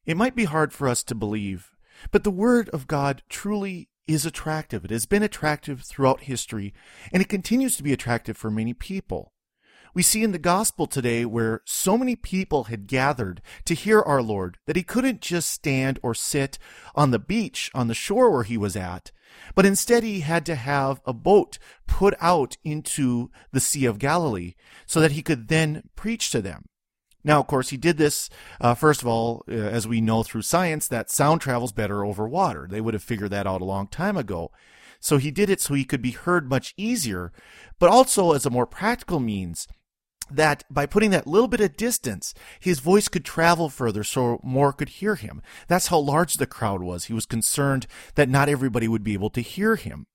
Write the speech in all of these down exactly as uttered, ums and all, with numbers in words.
It might be hard for us to believe, but the Word of God truly is attractive. It has been attractive throughout history, and it continues to be attractive for many people. We see in the gospel today where so many people had gathered to hear our Lord that he couldn't just stand or sit on the beach, on the shore where he was at, but instead he had to have a boat put out into the Sea of Galilee so that he could then preach to them. Now, of course, he did this, uh, first of all, uh, as we know through science, that sound travels better over water. They would have figured that out a long time ago. So he did it so he could be heard much easier, but also as a more practical means, that by putting that little bit of distance, his voice could travel further so more could hear him. That's how large the crowd was. He was concerned that not everybody would be able to hear him.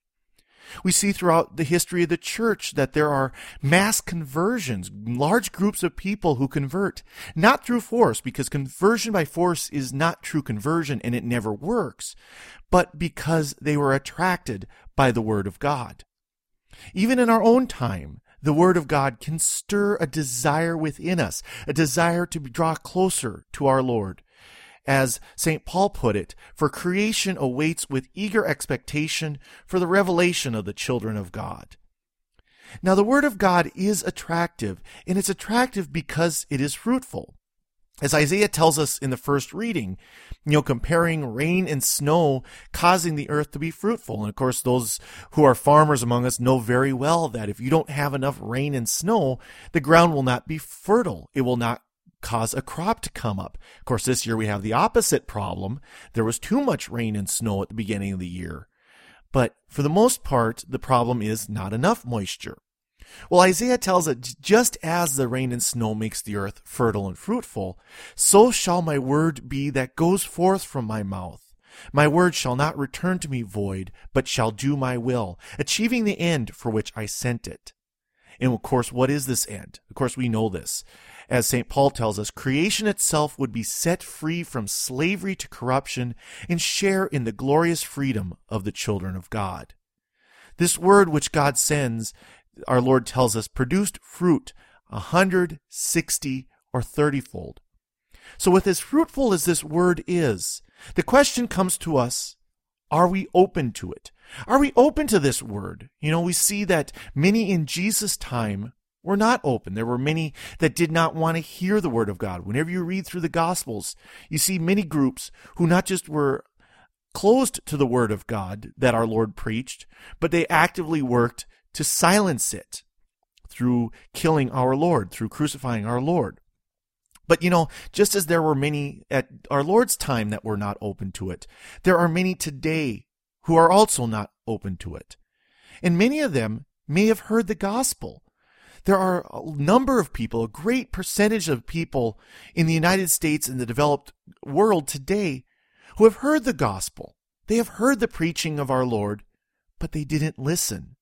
We see throughout the history of the church that there are mass conversions, large groups of people who convert, not through force, because conversion by force is not true conversion and it never works, but because they were attracted by the Word of God. Even in our own time, the Word of God can stir a desire within us, a desire to draw closer to our Lord. As Saint Paul put it, for creation awaits with eager expectation for the revelation of the children of God. Now, the Word of God is attractive, and it's attractive because it is fruitful. As Isaiah tells us in the first reading, you know, comparing rain and snow causing the earth to be fruitful. And of course, those who are farmers among us know very well that if you don't have enough rain and snow, the ground will not be fertile. It will not cause a crop to come up. Of course, this year we have the opposite problem. There was too much rain and snow at the beginning of the year. But for the most part, the problem is not enough moisture. Well, Isaiah tells us, just as the rain and snow makes the earth fertile and fruitful, so shall my word be that goes forth from my mouth. My word shall not return to me void, but shall do my will, achieving the end for which I sent it. And of course, what is this end? Of course, we know this. As Saint Paul tells us, creation itself would be set free from slavery to corruption and share in the glorious freedom of the children of God. This word which God sends, our Lord tells us, produced fruit a hundred, sixty, or thirty-fold. So with as fruitful as this word is, the question comes to us, are we open to it? Are we open to this word? You know, we see that many in Jesus' time were not open. There were many that did not want to hear the word of God. Whenever you read through the Gospels, you see many groups who not just were closed to the word of God that our Lord preached, but they actively worked to silence it through killing our Lord, through crucifying our Lord. But, you know, just as there were many at our Lord's time that were not open to it, there are many today who are also not open to it. And many of them may have heard the gospel. There are a number of people, a great percentage of people in the United States and the developed world today who have heard the gospel. They have heard the preaching of our Lord, but they didn't listen.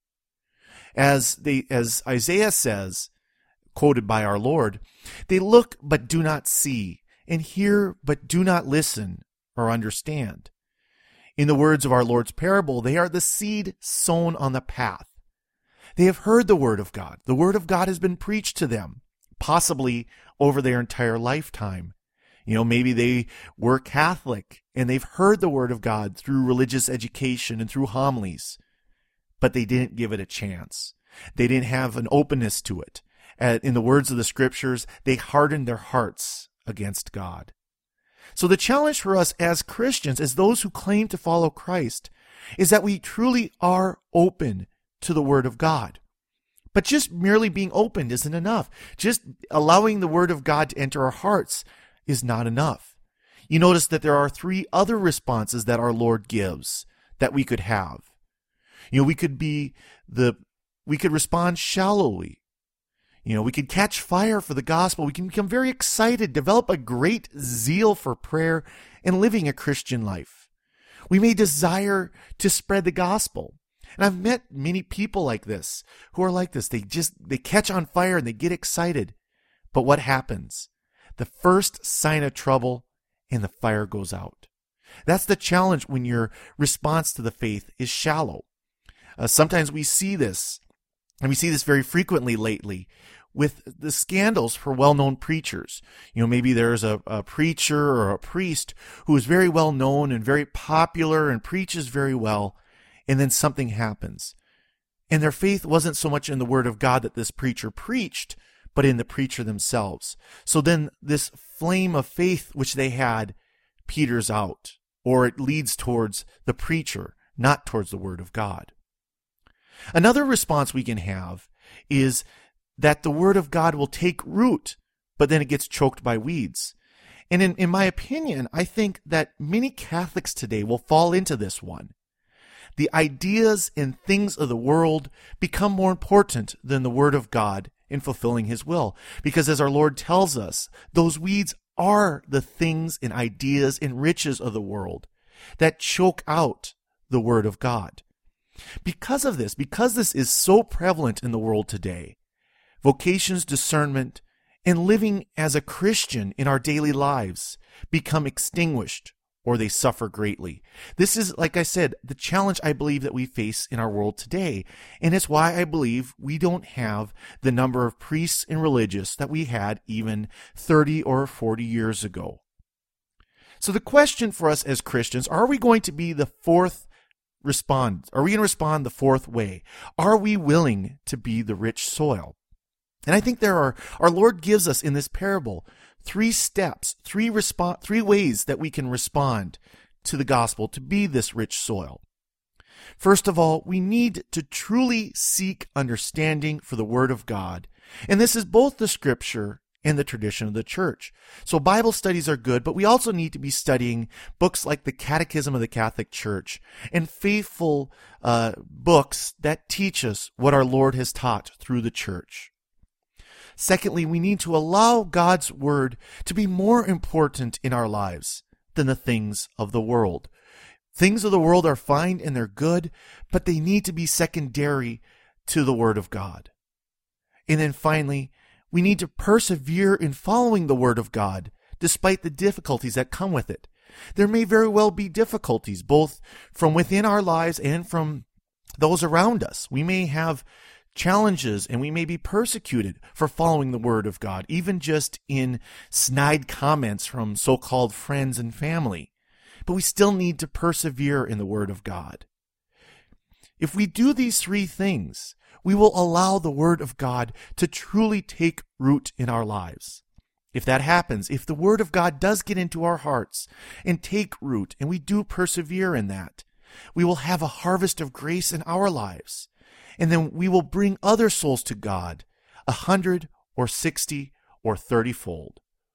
As they, as Isaiah says, quoted by our Lord, they look but do not see, and hear but do not listen or understand. In the words of our Lord's parable, they are the seed sown on the path. They have heard the word of God. The word of God has been preached to them, possibly over their entire lifetime. You know, maybe they were Catholic and they've heard the word of God through religious education and through homilies, but they didn't give it a chance. They didn't have an openness to it. In the words of the scriptures, they hardened their hearts against God. So the challenge for us as Christians, as those who claim to follow Christ, is that we truly are open to the word of God. But just merely being open isn't enough. Just allowing the word of God to enter our hearts is not enough. You notice that there are three other responses that our Lord gives that we could have. You know, we could be the, we could respond shallowly. You know, we could catch fire for the gospel. We can become very excited, develop a great zeal for prayer and living a Christian life. We may desire to spread the gospel. And I've met many people like this who are like this. They just, they catch on fire and they get excited. But what happens? The first sign of trouble and the fire goes out. That's the challenge when your response to the faith is shallow. Uh, sometimes we see this, and we see this very frequently lately, with the scandals for well-known preachers. You know, maybe there's a, a preacher or a priest who is very well known and very popular and preaches very well, and then something happens. And their faith wasn't so much in the word of God that this preacher preached, but in the preacher themselves. So then this flame of faith which they had peters out, or it leads towards the preacher, not towards the word of God. Another response we can have is that the word of God will take root, but then it gets choked by weeds. And in, in my opinion, I think that many Catholics today will fall into this one. The ideas and things of the world become more important than the word of God in fulfilling his will. Because as our Lord tells us, those weeds are the things and ideas and riches of the world that choke out the word of God. Because of this, because this is so prevalent in the world today, vocations, discernment, and living as a Christian in our daily lives become extinguished, or they suffer greatly. This is, like I said, the challenge I believe that we face in our world today. And it's why I believe we don't have the number of priests and religious that we had even thirty or forty years ago. So the question for us as Christians, are we going to be the fourth respond? Are we going to respond the fourth way? Are we willing to be the rich soil? And I think there are, our Lord gives us in this parable three steps, three respo- three ways that we can respond to the gospel to be this rich soil. First of all, we need to truly seek understanding for the word of God. And this is both the scripture and the tradition of the church. So Bible studies are good, but we also need to be studying books like the Catechism of the Catholic Church and faithful uh, books that teach us what our Lord has taught through the church. Secondly, we need to allow God's word to be more important in our lives than the things of the world. Things of the world are fine and they're good, but they need to be secondary to the word of God. And then finally, we need to persevere in following the word of God, despite the difficulties that come with it. There may very well be difficulties, both from within our lives and from those around us. We may have challenges and we may be persecuted for following the word of God, even just in snide comments from so-called friends and family. But we still need to persevere in the word of God. If we do these three things, we will allow the word of God to truly take root in our lives. If that happens, if the word of God does get into our hearts and take root, and we do persevere in that, we will have a harvest of grace in our lives. And then we will bring other souls to God, a hundred or sixty or thirty fold.